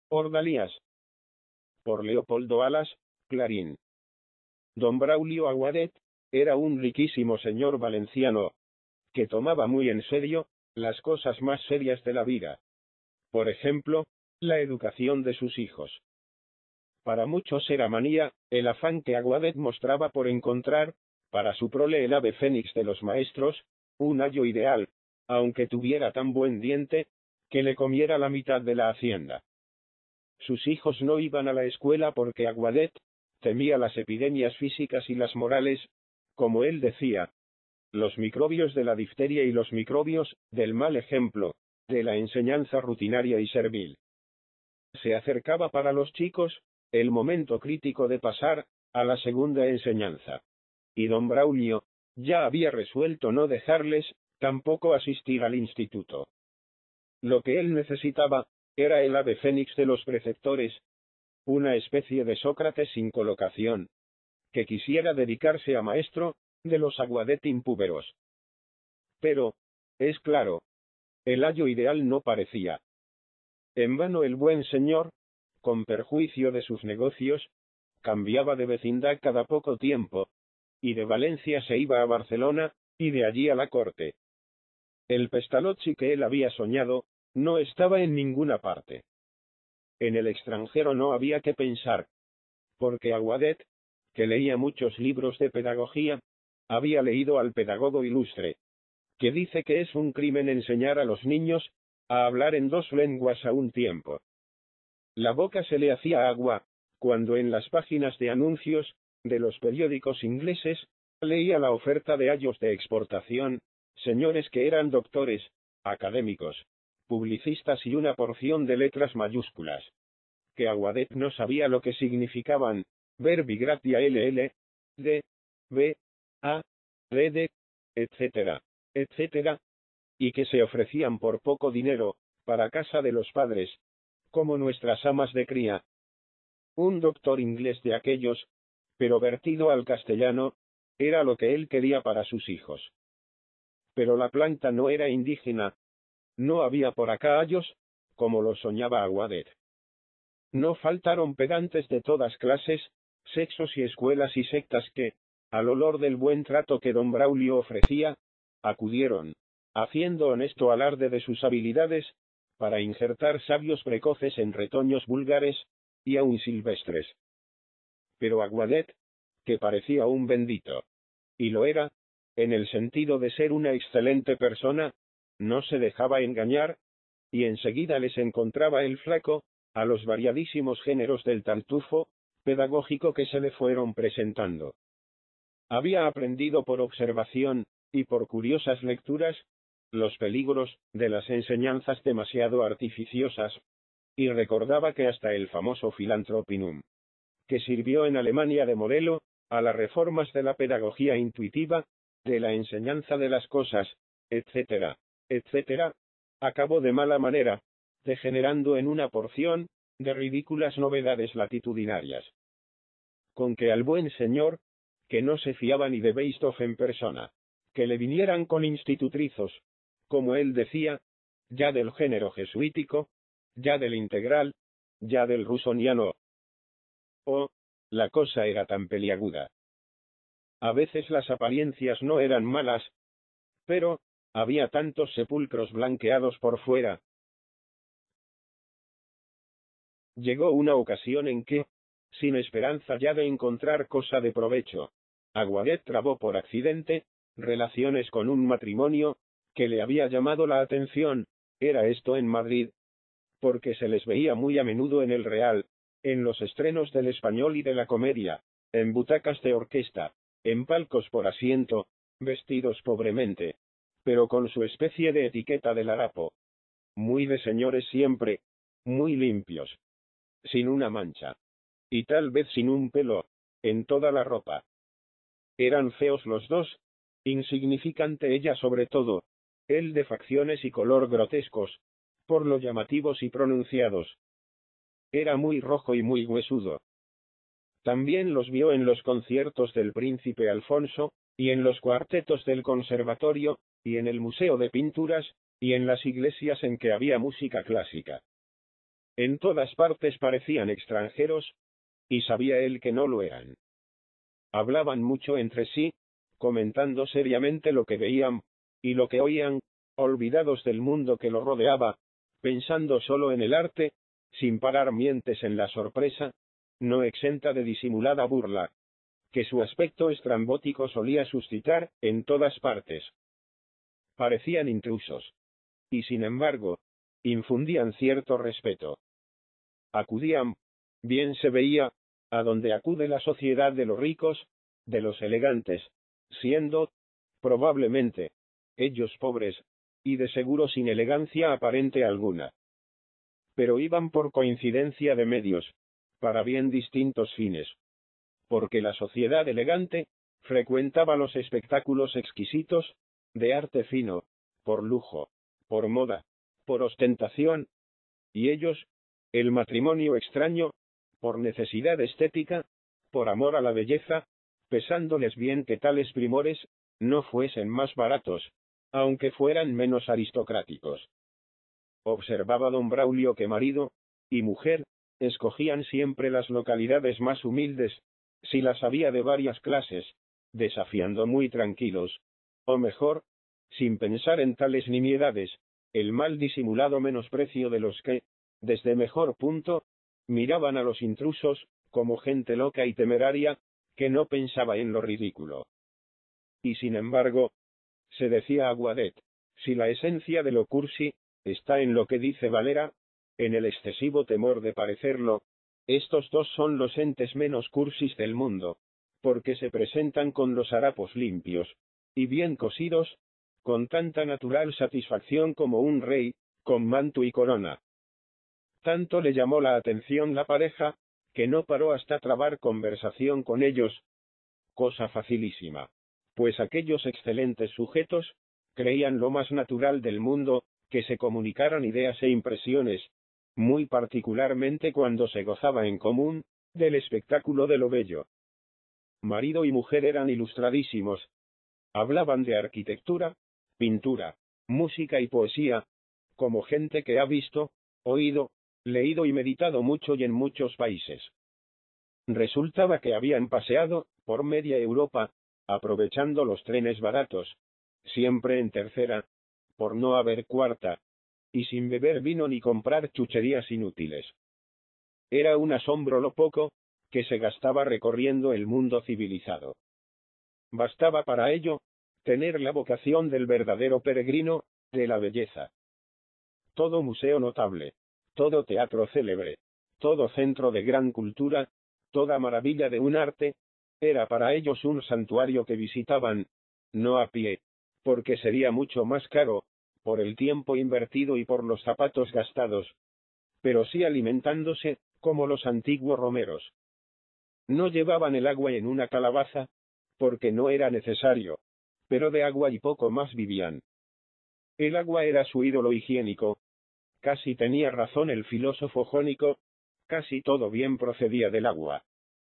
Ordalías. Por Leopoldo Alas, Clarín. Don Braulio Aguadet era un riquísimo señor valenciano, que tomaba muy en serio las cosas más serias de la vida. Por ejemplo, la educación de sus hijos. Para muchos era manía el afán que Aguadet mostraba por encontrar, para su prole el ave fénix de los maestros, un ayo ideal, aunque tuviera tan buen diente, que le comiera la mitad de la hacienda. Sus hijos no iban a la escuela porque Aguadet temía las epidemias físicas y las morales, como él decía, los microbios de la difteria y los microbios del mal ejemplo, de la enseñanza rutinaria y servil. Se acercaba para los chicos el momento crítico de pasar a la segunda enseñanza. Y don Braulio ya había resuelto no dejarles tampoco asistir al instituto. Lo que él necesitaba era el ave fénix de los preceptores, una especie de Sócrates sin colocación, que quisiera dedicarse a maestro de los Aguadet impúberos. Pero, es claro, el ayo ideal no parecía. En vano el buen señor, con perjuicio de sus negocios, cambiaba de vecindad cada poco tiempo, y de Valencia se iba a Barcelona, y de allí a la corte. El Pestalozzi que él había soñado, no estaba en ninguna parte. En el extranjero no había que pensar, porque Aguadet, que leía muchos libros de pedagogía, había leído al pedagogo ilustre, que dice que es un crimen enseñar a los niños a hablar en dos lenguas a un tiempo. La boca se le hacía agua, cuando en las páginas de anuncios de los periódicos ingleses leía la oferta de ayos de exportación, señores que eran doctores, académicos, publicistas y una porción de letras mayúsculas, que Aguadet no sabía lo que significaban, verbi gratia ll, d, b, a, rede, etcétera, etcétera, y que se ofrecían por poco dinero, para casa de los padres, como nuestras amas de cría. Un doctor inglés de aquellos, pero vertido al castellano, era lo que él quería para sus hijos. Pero la planta no era indígena, no había por acá ayos, como lo soñaba Aguadet. No faltaron pedantes de todas clases, sexos y escuelas y sectas que, al olor del buen trato que don Braulio ofrecía, acudieron, haciendo honesto alarde de sus habilidades, para injertar sabios precoces en retoños vulgares, y aun silvestres. Pero Aguadet, que parecía un bendito, y lo era, en el sentido de ser una excelente persona, no se dejaba engañar, y enseguida les encontraba el flaco a los variadísimos géneros del tartufo pedagógico que se le fueron presentando. Había aprendido por observación, y por curiosas lecturas, los peligros de las enseñanzas demasiado artificiosas, y recordaba que hasta el famoso Philanthropinum, que sirvió en Alemania de modelo a las reformas de la pedagogía intuitiva, de la enseñanza de las cosas, etcétera, etcétera, acabó de mala manera, degenerando en una porción de ridículas novedades latitudinarias. Con que al buen señor, que no se fiaba ni de Beistoff en persona, que le vinieran con institutrizos, como él decía, ya del género jesuítico, ya del integral, ya del rusoniano. Oh, la cosa era tan peliaguda. A veces las apariencias no eran malas, pero había tantos sepulcros blanqueados por fuera. Llegó una ocasión en que, sin esperanza ya de encontrar cosa de provecho, Aguadet trabó por accidente relaciones con un matrimonio que le había llamado la atención. Era esto en Madrid, porque se les veía muy a menudo en el Real, en los estrenos del Español y de la Comedia, en butacas de orquesta, en palcos por asiento, vestidos pobremente, pero con su especie de etiqueta del harapo. Muy de señores siempre, muy limpios, sin una mancha, y tal vez sin un pelo, en toda la ropa. Eran feos los dos, insignificante ella sobre todo, él de facciones y color grotescos, por lo llamativos y pronunciados. Era muy rojo y muy huesudo. También los vio en los conciertos del príncipe Alfonso, y en los cuartetos del conservatorio, y en el museo de pinturas, y en las iglesias en que había música clásica. En todas partes parecían extranjeros, y sabía él que no lo eran. Hablaban mucho entre sí, comentando seriamente lo que veían, y lo que oían, olvidados del mundo que los rodeaba, pensando solo en el arte, sin parar mientes en la sorpresa, no exenta de disimulada burla, que su aspecto estrambótico solía suscitar en todas partes. Parecían intrusos. Y sin embargo, infundían cierto respeto. Acudían, bien se veía, a donde acude la sociedad de los ricos, de los elegantes, siendo, probablemente, ellos pobres, y de seguro sin elegancia aparente alguna. Pero iban por coincidencia de medios, para bien distintos fines. Porque la sociedad elegante frecuentaba los espectáculos exquisitos, de arte fino, por lujo, por moda, por ostentación, y ellos, el matrimonio extraño, por necesidad estética, por amor a la belleza, pesándoles bien que tales primores no fuesen más baratos, aunque fueran menos aristocráticos. Observaba don Braulio que marido y mujer escogían siempre las localidades más humildes, si las había de varias clases, desafiando muy tranquilos, o mejor, sin pensar en tales nimiedades, el mal disimulado menosprecio de los que, desde mejor punto, miraban a los intrusos, como gente loca y temeraria, que no pensaba en lo ridículo. Y sin embargo, se decía Aguadet, si la esencia de lo cursi está en lo que dice Valera, en el excesivo temor de parecerlo, estos dos son los entes menos cursis del mundo, porque se presentan con los harapos limpios, y bien cosidos, con tanta natural satisfacción como un rey, con manto y corona. Tanto le llamó la atención la pareja, que no paró hasta trabar conversación con ellos, cosa facilísima, pues aquellos excelentes sujetos, creían lo más natural del mundo, que se comunicaran ideas e impresiones, muy particularmente cuando se gozaba en común, del espectáculo de lo bello. Marido y mujer eran ilustradísimos. Hablaban de arquitectura, pintura, música y poesía, como gente que ha visto, oído, leído y meditado mucho y en muchos países. Resultaba que habían paseado por media Europa, aprovechando los trenes baratos, siempre en tercera, por no haber cuarta, y sin beber vino ni comprar chucherías inútiles. Era un asombro lo poco que se gastaba recorriendo el mundo civilizado. Bastaba para ello tener la vocación del verdadero peregrino de la belleza. Todo museo notable, todo teatro célebre, todo centro de gran cultura, toda maravilla de un arte, era para ellos un santuario que visitaban, no a pie, porque sería mucho más caro, por el tiempo invertido y por los zapatos gastados, pero sí alimentándose, como los antiguos romeros. No llevaban el agua en una calabaza, porque no era necesario, pero de agua y poco más vivían. El agua era su ídolo higiénico. Casi tenía razón el filósofo jónico, casi todo bien procedía del agua.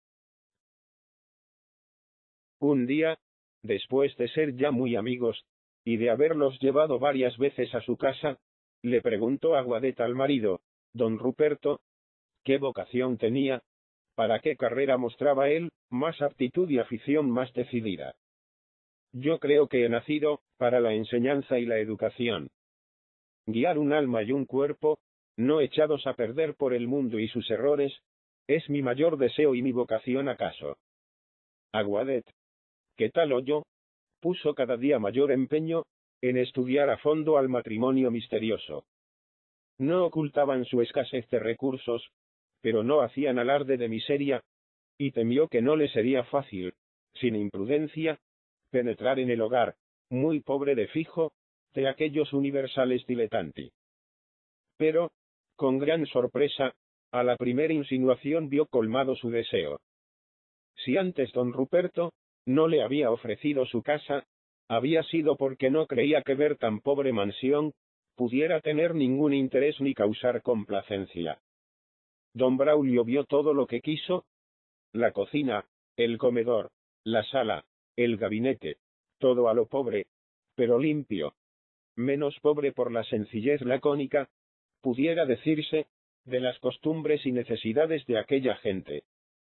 Un día, después de ser ya muy amigos, y de haberlos llevado varias veces a su casa, le preguntó Aguadet al marido, don Ruperto, qué vocación tenía, para qué carrera mostraba él más aptitud y afición más decidida. Yo creo que he nacido para la enseñanza y la educación. Guiar un alma y un cuerpo, no echados a perder por el mundo y sus errores, es mi mayor deseo y mi vocación acaso. Aguadet, que tal oyó, puso cada día mayor empeño en estudiar a fondo al matrimonio misterioso. No ocultaban su escasez de recursos, pero no hacían alarde de miseria, y temió que no le sería fácil, sin imprudencia, penetrar en el hogar, muy pobre de fijo, de aquellos universales dilettanti. Pero, con gran sorpresa, a la primera insinuación vio colmado su deseo. Si antes don Ruperto no le había ofrecido su casa, había sido porque no creía que ver tan pobre mansión pudiera tener ningún interés ni causar complacencia. Don Braulio vio todo lo que quiso: la cocina, el comedor, la sala, el gabinete, todo a lo pobre, pero limpio. Menos pobre por la sencillez lacónica, pudiera decirse, de las costumbres y necesidades de aquella gente.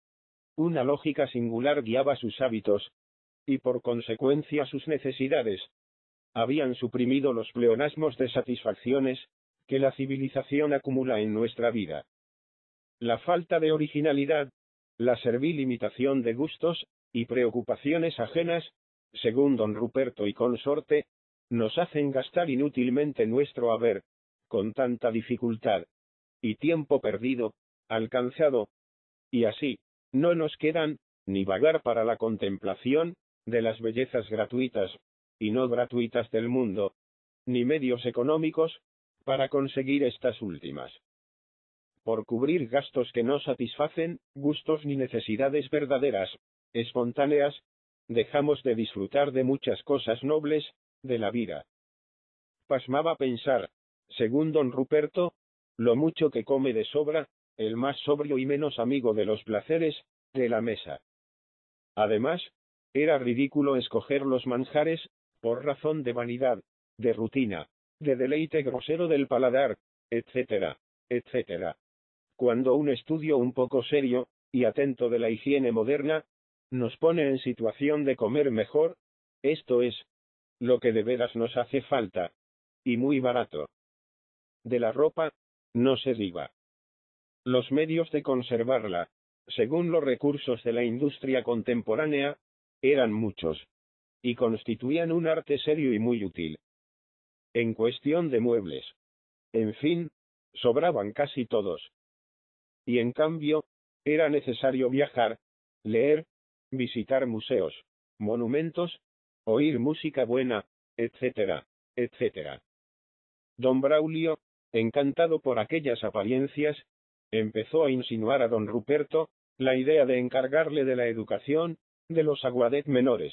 Una lógica singular guiaba sus hábitos, y por consecuencia sus necesidades. Habían suprimido los pleonasmos de satisfacciones, que la civilización acumula en nuestra vida. La falta de originalidad, la servil imitación de gustos, y preocupaciones ajenas, según don Ruperto y consorte, nos hacen gastar inútilmente nuestro haber, con tanta dificultad, y tiempo perdido, alcanzado, y así, no nos quedan, ni vagar para la contemplación, de las bellezas gratuitas, y no gratuitas del mundo, ni medios económicos, para conseguir estas últimas. Por cubrir gastos que no satisfacen, gustos ni necesidades verdaderas, espontáneas, dejamos de disfrutar de muchas cosas nobles, de la vida. Pasmaba pensar, según don Ruperto, lo mucho que come de sobra, el más sobrio y menos amigo de los placeres, de la mesa. Además, era ridículo escoger los manjares, por razón de vanidad, de rutina, de deleite grosero del paladar, etcétera, etcétera. Cuando un estudio un poco serio, y atento de la higiene moderna, nos pone en situación de comer mejor, esto es, lo que de veras nos hace falta, y muy barato. De la ropa, no se diga. Los medios de conservarla, según los recursos de la industria contemporánea, eran muchos, y constituían un arte serio y muy útil. En cuestión de muebles, en fin, sobraban casi todos. Y en cambio, era necesario viajar, leer, visitar museos, monumentos, oír música buena, etcétera, etcétera. Don Braulio, encantado por aquellas apariencias, empezó a insinuar a don Ruperto la idea de encargarle de la educación de los Aguadet menores.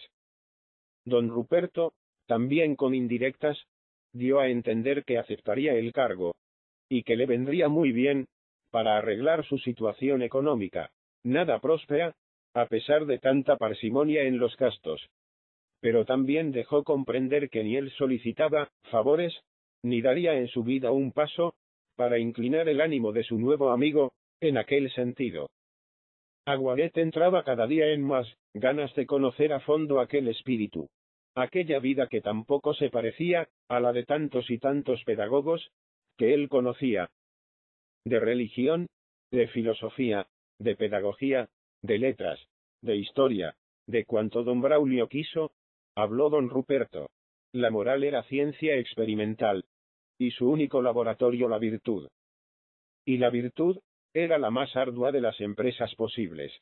Don Ruperto, también con indirectas, dio a entender que aceptaría el cargo, y que le vendría muy bien, para arreglar su situación económica, nada próspera, a pesar de tanta parsimonia en los gastos. Pero también dejó comprender que ni él solicitaba favores, ni daría en su vida un paso, para inclinar el ánimo de su nuevo amigo, en aquel sentido. Aguadet entraba cada día en más ganas de conocer a fondo aquel espíritu, aquella vida que tampoco se parecía a la de tantos y tantos pedagogos, que él conocía. De religión, de filosofía, de pedagogía, de letras, de historia, de cuanto don Braulio quiso, habló don Ruperto. La moral era ciencia experimental, y su único laboratorio la virtud. Y la virtud era la más ardua de las empresas posibles.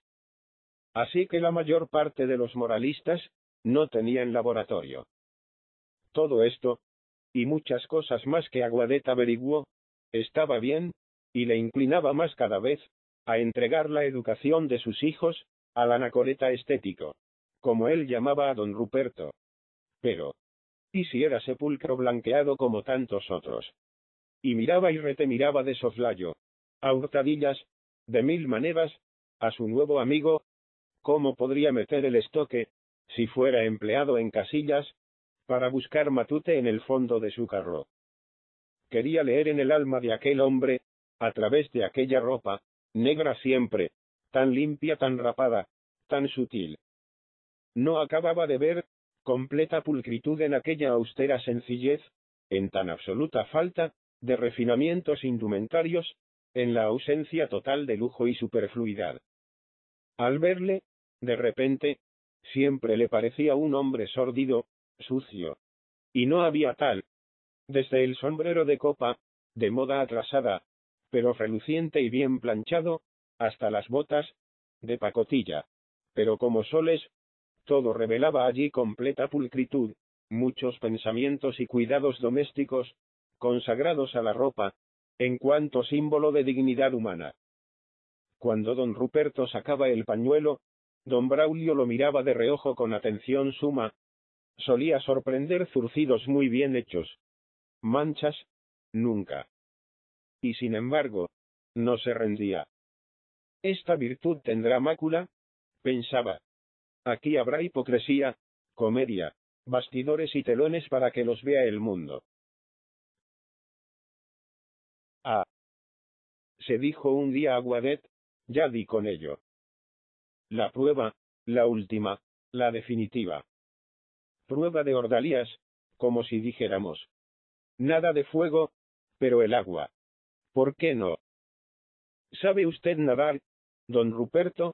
Así que la mayor parte de los moralistas no tenían laboratorio. Todo esto, y muchas cosas más que Aguadet averiguó, estaba bien, y le inclinaba más cada vez, a entregar la educación de sus hijos, al anacoreta estético, como él llamaba a don Ruperto. Pero, ¿y si era sepulcro blanqueado como tantos otros? Y miraba y retemiraba de soslayo, a hurtadillas, de mil maneras, a su nuevo amigo, cómo podría meter el estoque, si fuera empleado en casillas, para buscar matute en el fondo de su carro. Quería leer en el alma de aquel hombre, a través de aquella ropa, negra siempre, tan limpia, tan rapada, tan sutil. No acababa de ver completa pulcritud en aquella austera sencillez, en tan absoluta falta de refinamientos indumentarios, en la ausencia total de lujo y superfluidad. Al verle, de repente, siempre le parecía un hombre sórdido, sucio. Y no había tal. Desde el sombrero de copa, de moda atrasada, pero reluciente y bien planchado, hasta las botas, de pacotilla, pero como soles, todo revelaba allí completa pulcritud, muchos pensamientos y cuidados domésticos, consagrados a la ropa, en cuanto símbolo de dignidad humana. Cuando don Ruperto sacaba el pañuelo, don Braulio lo miraba de reojo con atención suma. Solía sorprender zurcidos muy bien hechos. Manchas, nunca. Y sin embargo, no se rendía. Esta virtud tendrá mácula, pensaba. Aquí habrá hipocresía, comedia, bastidores y telones para que los vea el mundo. Ah. se dijo un día Aguadet, ya di con ello. La prueba, la última, la definitiva. Prueba de ordalías, como si dijéramos. Nada de fuego, pero el agua. ¿Por qué no? ¿Sabe usted nadar, don Ruperto?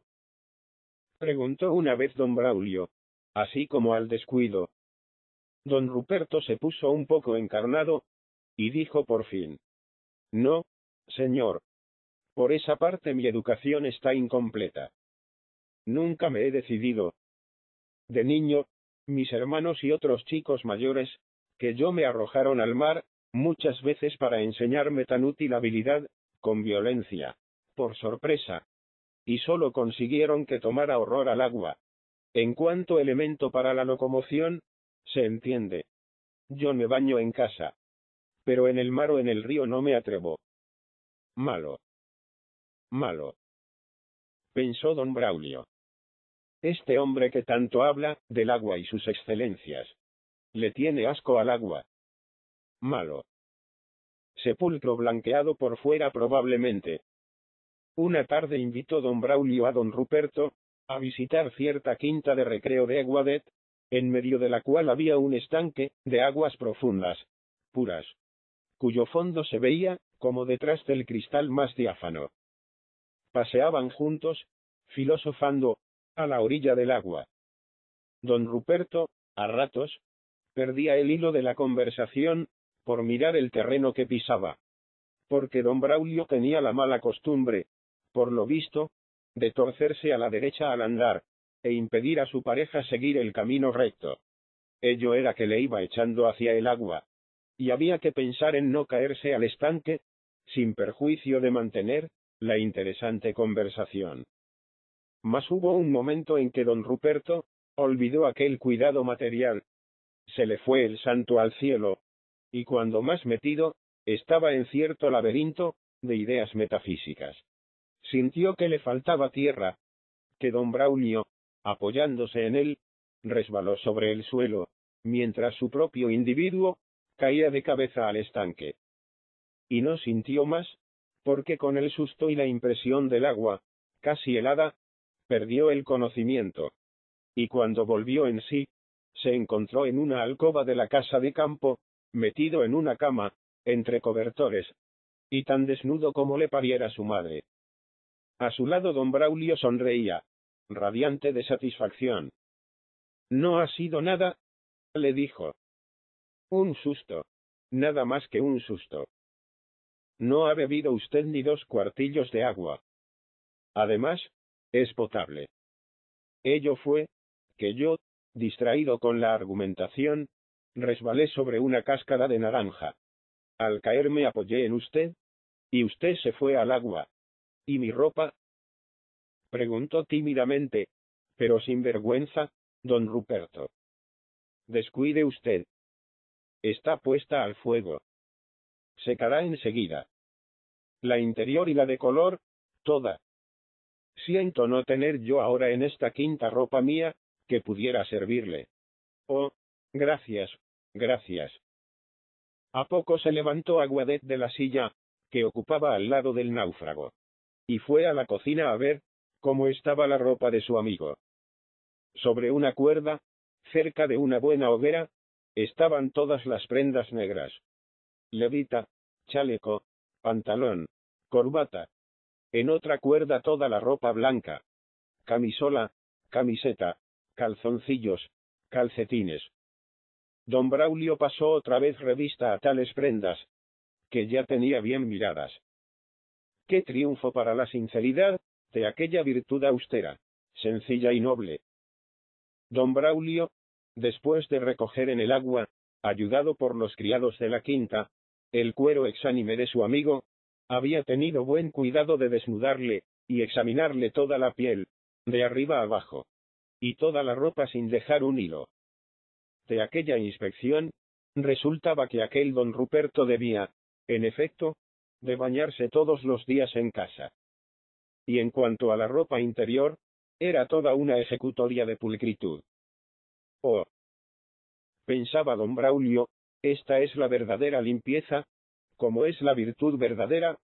Preguntó una vez don Braulio, así como al descuido. Don Ruperto se puso un poco encarnado, y dijo por fin. No, señor. Por esa parte mi educación está incompleta. Nunca me he decidido. De niño, mis hermanos y otros chicos mayores, que yo me arrojaron al mar, muchas veces para enseñarme tan útil habilidad, con violencia, por sorpresa. Y solo consiguieron que tomara horror al agua. En cuanto elemento para la locomoción, se entiende. Yo me baño en casa. Pero en el mar o en el río no me atrevo. Malo. Malo. Pensó don Braulio. Este hombre que tanto habla del agua y sus excelencias. Le tiene asco al agua. Malo. Sepulcro blanqueado por fuera probablemente. Una tarde invitó don Braulio a don Ruperto, a visitar cierta quinta de recreo de Aguadet, en medio de la cual había un estanque, de aguas profundas, puras, cuyo fondo se veía, como detrás del cristal más diáfano. Paseaban juntos, filosofando, a la orilla del agua. Don Ruperto, a ratos, perdía el hilo de la conversación, por mirar el terreno que pisaba. Porque don Braulio tenía la mala costumbre, por lo visto, de torcerse a la derecha al andar, e impedir a su pareja seguir el camino recto. Ello era que le iba echando hacia el agua, y había que pensar en no caerse al estanque, sin perjuicio de mantener la interesante conversación. Mas hubo un momento en que don Ruperto olvidó aquel cuidado material. Se le fue el santo al cielo, y cuando más metido estaba en cierto laberinto de ideas metafísicas, sintió que le faltaba tierra, que don Braulio, apoyándose en él, resbaló sobre el suelo, mientras su propio individuo caía de cabeza al estanque. Y no sintió más, porque con el susto y la impresión del agua, casi helada, perdió el conocimiento. Y cuando volvió en sí, se encontró en una alcoba de la casa de campo, metido en una cama, entre cobertores, y tan desnudo como le pariera su madre. A su lado don Braulio sonreía, radiante de satisfacción. No ha sido nada, le dijo. Un susto. Nada más que un susto. No ha bebido usted ni 2 cuartillos de agua. Además, es potable. Ello fue, que yo, distraído con la argumentación, resbalé sobre una cáscara de naranja. Al caer me apoyé en usted, y usted se fue al agua. ¿Y mi ropa? Preguntó tímidamente, pero sin vergüenza, don Ruperto. Descuide usted. Está puesta al fuego. Secará enseguida. La interior y la de color, toda. Siento no tener yo ahora en esta quinta ropa mía, que pudiera servirle. Oh, gracias, gracias. A poco se levantó Aguadet de la silla, que ocupaba al lado del náufrago, y fue a la cocina a ver cómo estaba la ropa de su amigo. Sobre una cuerda, cerca de una buena hoguera, estaban todas las prendas negras. Levita, chaleco, pantalón, corbata. En otra cuerda toda la ropa blanca. Camisola, camiseta, calzoncillos, calcetines. Don Braulio pasó otra vez revista a tales prendas, que ya tenía bien miradas. ¡Qué triunfo para la sinceridad de aquella virtud austera, sencilla y noble! Don Braulio, después de recoger en el agua, ayudado por los criados de la quinta, el cuero exánime de su amigo, había tenido buen cuidado de desnudarle, y examinarle toda la piel, de arriba abajo, y toda la ropa sin dejar un hilo. De aquella inspección, resultaba que aquel don Ruperto debía, en efecto, de bañarse todos los días en casa. Y en cuanto a la ropa interior, era toda una ejecutoria de pulcritud. Oh, pensaba don Braulio, esta es la verdadera limpieza, como es la virtud verdadera,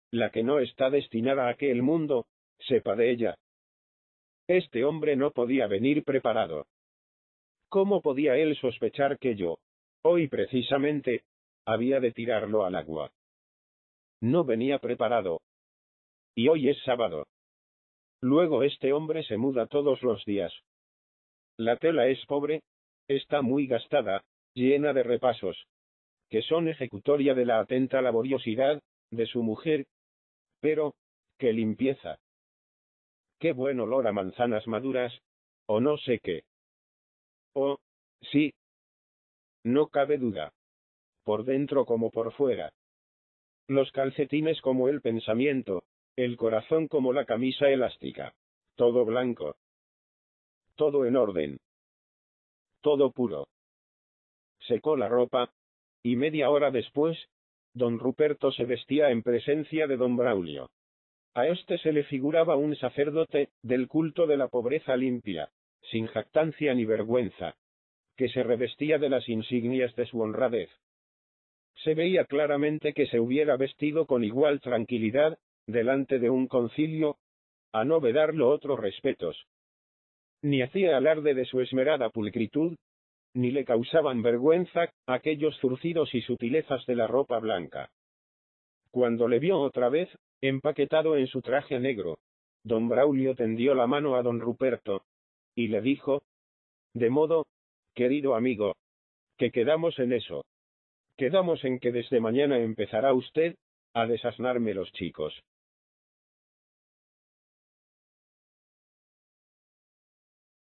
la que no está destinada a que el mundo sepa de ella. Este hombre no podía venir preparado. ¿Cómo podía él sospechar que yo, hoy precisamente, había de tirarlo al agua? No venía preparado. Y hoy es sábado. Luego este hombre se muda todos los días. La tela es pobre, está muy gastada, llena de repasos, que son ejecutoria de la atenta laboriosidad de su mujer. Pero, ¡qué limpieza! ¡Qué buen olor a manzanas maduras! O no sé qué. Oh, sí. No cabe duda. Por dentro como por fuera. Los calcetines como el pensamiento, el corazón como la camisa elástica. Todo blanco. Todo en orden. Todo puro. Secó la ropa, y media hora después, don Ruperto se vestía en presencia de don Braulio. A este se le figuraba un sacerdote del culto de la pobreza limpia, sin jactancia ni vergüenza, que se revestía de las insignias de su honradez. Se veía claramente que se hubiera vestido con igual tranquilidad, delante de un concilio, a no vedarlo otros respetos. Ni hacía alarde de su esmerada pulcritud, ni le causaban vergüenza aquellos zurcidos y sutilezas de la ropa blanca. Cuando le vio otra vez, empaquetado en su traje negro, don Braulio tendió la mano a don Ruperto, y le dijo: de modo, querido amigo, que quedamos en eso. Quedamos en que desde mañana empezará usted a desasnarme los chicos.